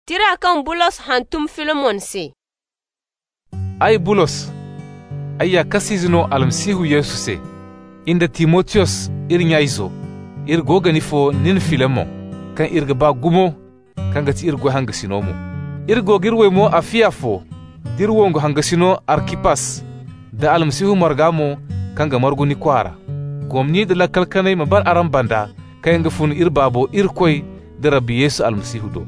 Tira kan Bulos hantum Filemon se. Ai Bulos, ayya kasizino almasihu Yesu se, inda Timotheus irin yaizo, gogani fo nin Filemon, kan irga ba gumo, kan gati irgo hangasino mo. Girwe mo afiya fo, dirwongo hangasino Arkipas, da almasihu margamo kan ga marguni kwara. Gomni da lakalkanai mabar aran banda, kan ga fun irbabo irkoi da Rabbi Yesu almasihu do.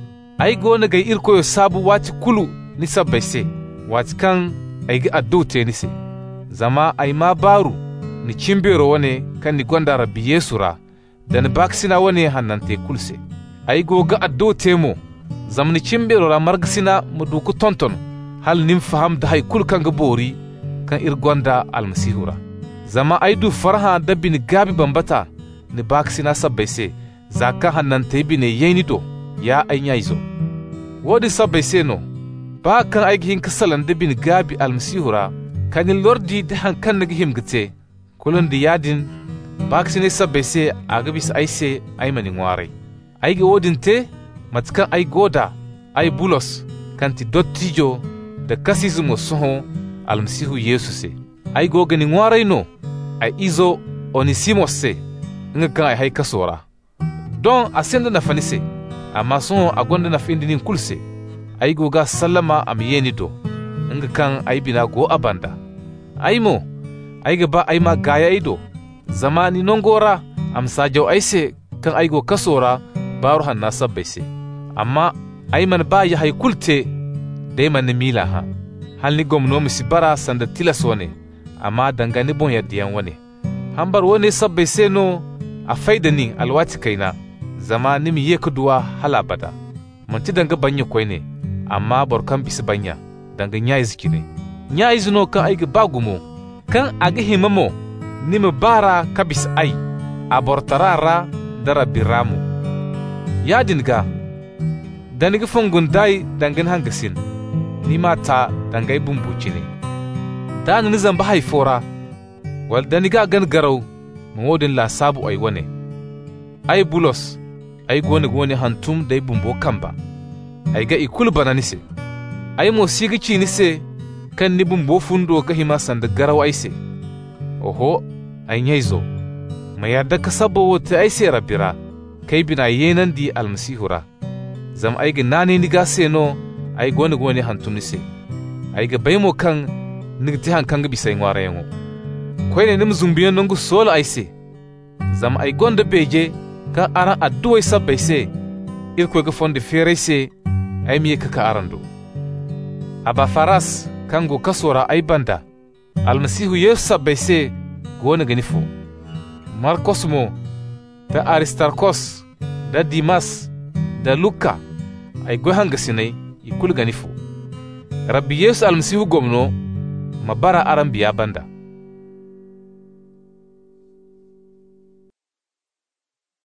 Ai gona gai irkoyo sabu wati kulu ni sabbaise, wati kan ai ga addote ni se. Zama ai ma baru ni cimbero wane kan ni gonda Rabbi Yesu ra, da ni baksina wane hannante kulse. Ai go ga addote mo, zam ni cimbero ra margasina mu duku tonton, hal nim faham da hay kul kan ga bori kan irgonda almasihu ra. Zama ai du farha da bin gabi bambata ni baksina sabbaise, zaka hannante bine yeni do. Ya anya izo wodi sabbe seno ba kan aigi hin kasalan da bin gabi almasihura kanin lordi da hankan nagi himgite kulun da yadin ba kasine sabbe se aga bis aise ai mani ngware aigi wodin te matkan ai goda ai Bulos kanti dottijo da kasizmo soho almasihu Yesu se ai gogani ngware no ai izo Onisimos se nga kan ai hay kasora don asenda na fanise amma son a gonda na findinin kulse ai goga sallama am yeni do nga kan ai bina go abanda ai mo ai ga ba ai ma gaya ido zamani nongora am sajo aise kan ai go kasora baru hanna sabbaise amma ai man ba ya hay kulte dai man mila ha halni gomno misibara sanda tilasone amma dangane bon yaddiyan wane hambar wone sabbaise no a faidani alwati kaina zama nimi ye kuduwa hala bada manti danga banya koy ne amma borkan bisi banya danga nyaay zikine nyaay zino kan ay bagumo kan aga himamo nimi bara kabis ay abortarara dara biramu yadinga daniga fongun dai dangan hangasin nima ta dangay bumbucine dan ni zamba hay fora wal daniga gan garaw modin la sabu ay wane ay Bulos ai goni hantum dai bumbo kamba ai ga ikul bananise ai mo sigici nise kan ni bumbo fundo ga hima sanda garaw aise oho ai nyaizo mayarda ka sabo wote aise rabira kai bina yenan di almasihura zam ai ga nane ni ga seno ai goni hantum nise ai ga baymo kan nigti hankan ga bisai ngwara yango koyne nim zumbiyan nongu solo aise zam ai gonda beje ka aran addu'ai sabbai se irko ga fonde fere se ai miye ka arando aba faras kango kasora ai banda almasihu Yesu sabbai se gona ganifo Markos mo da Aristarkos da Dimas da Luka ai go hanga sinai ikul ganifo Rabbi Yesu almasihu gomno mabara aran biya banda